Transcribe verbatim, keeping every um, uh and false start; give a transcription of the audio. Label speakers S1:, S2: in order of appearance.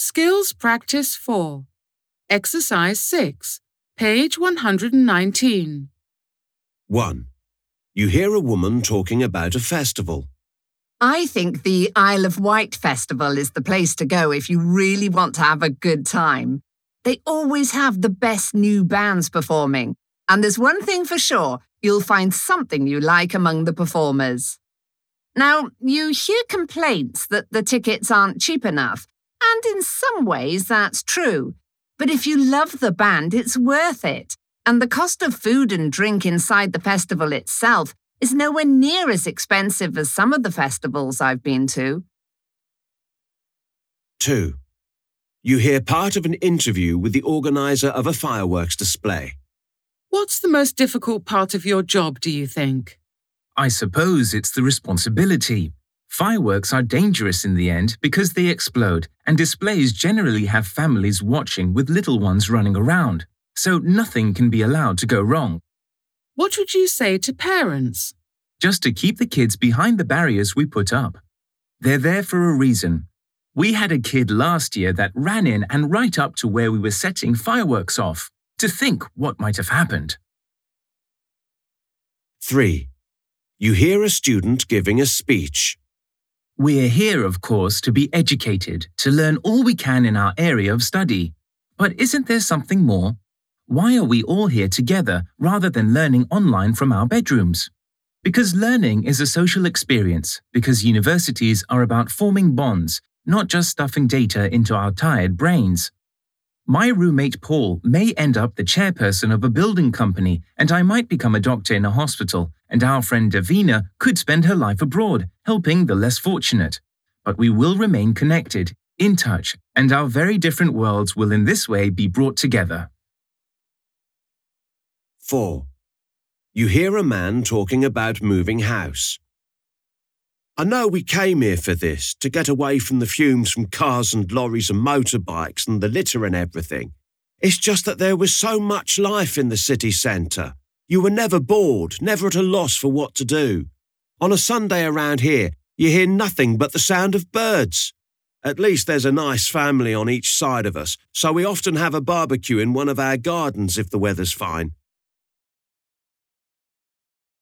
S1: Skills Practice four. Exercise six, page one hundred nineteen.
S2: one. You hear a woman talking about a festival.
S3: I think the Isle of Wight Festival is the place to go if you really want to have a good time. They always have the best new bands performing, and there's one thing for sure, you'll find something you like among the performers. Now, you hear complaints that the tickets aren't cheap enough, and in some ways that's true. But if you love the band, it's worth it. And the cost of food and drink inside the festival itself is nowhere near as expensive as some of the festivals I've been to.
S2: two. You hear part of an interview with the organiser of a fireworks display.
S1: What's the most difficult part of your job, do you think?
S4: I suppose it's the responsibility. Fireworks are dangerous in the end because they explode, and displays generally have families watching with little ones running around, so nothing can be allowed to go wrong.
S1: What would you say to parents?
S4: Just to keep the kids behind the barriers we put up. They're there for a reason. We had a kid last year that ran in and right up to where we were setting fireworks off. To think what might have happened.
S2: three. You hear a student giving a speech.
S4: We're here, of course, to be educated, to learn all we can in our area of study. But isn't there something more? Why are we all here together rather than learning online from our bedrooms? Because learning is a social experience, because universities are about forming bonds, not just stuffing data into our tired brains. My roommate Paul may end up the chairperson of a building company, and I might become a doctor in a hospital, and our friend Davina could spend her life abroad, helping the less fortunate. But we will remain connected, in touch, and our very different worlds will in this way be brought together.
S2: four. You hear a man talking about moving house. I know we came here for this, to get away from the fumes from cars and lorries and motorbikes and the litter and everything. It's just that there was so much life in the city centre. You were never bored, never at a loss for what to do. On a Sunday around here, you hear nothing but the sound of birds. At least there's a nice family on each side of us, so we often have a barbecue in one of our gardens if the weather's fine.